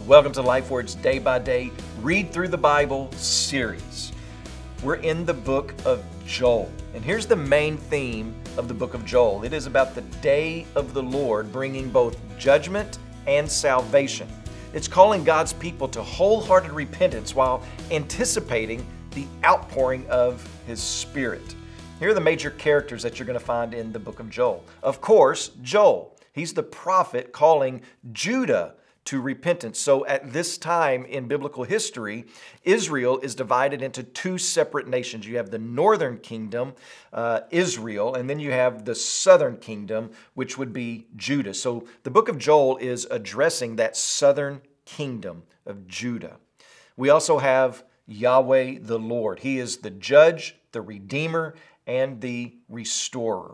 Welcome to LifeWord's Day by Day Read Through the Bible series. We're in the book of Joel, and here's the main theme of the book of Joel. It is about the day of the Lord bringing both judgment and salvation. It's calling God's people to wholehearted repentance while anticipating the outpouring of His Spirit. Here are the major characters that you're going to find in the book of Joel. Of course, Joel. He's the prophet calling Judah to repentance. So at this time in biblical history, Israel is divided into two separate nations. You have the northern kingdom, Israel, and then you have the southern kingdom, which would be Judah. So the book of Joel is addressing that southern kingdom of Judah. We also have Yahweh the Lord. He is the judge, the redeemer, and the restorer.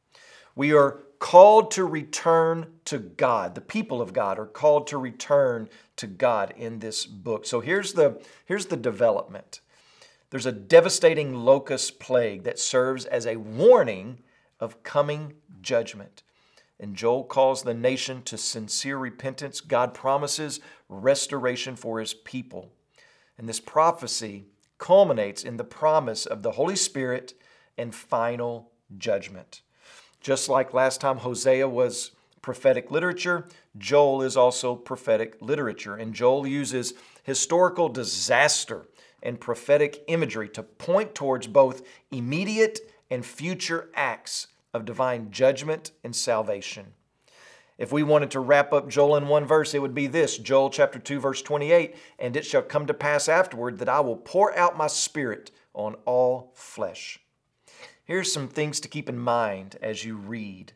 We are called to return to God. The people of God are called to return to God in this book. So here's the development. There's a devastating locust plague that serves as a warning of coming judgment. And Joel calls the nation to sincere repentance. God promises restoration for His people. And this prophecy culminates in the promise of the Holy Spirit and final judgment. Just like last time Hosea was prophetic literature, Joel is also prophetic literature. And Joel uses historical disaster and prophetic imagery to point towards both immediate and future acts of divine judgment and salvation. If we wanted to wrap up Joel in one verse, it would be this, Joel chapter 2, verse 28, "And it shall come to pass afterward that I will pour out my Spirit on all flesh." Here's some things to keep in mind as you read.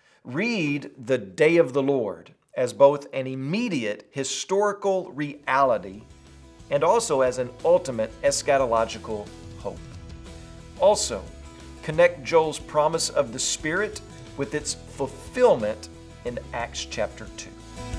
Read the day of the Lord as both an immediate historical reality and also as an ultimate eschatological hope. Also, connect Joel's promise of the Spirit with its fulfillment in Acts chapter 2.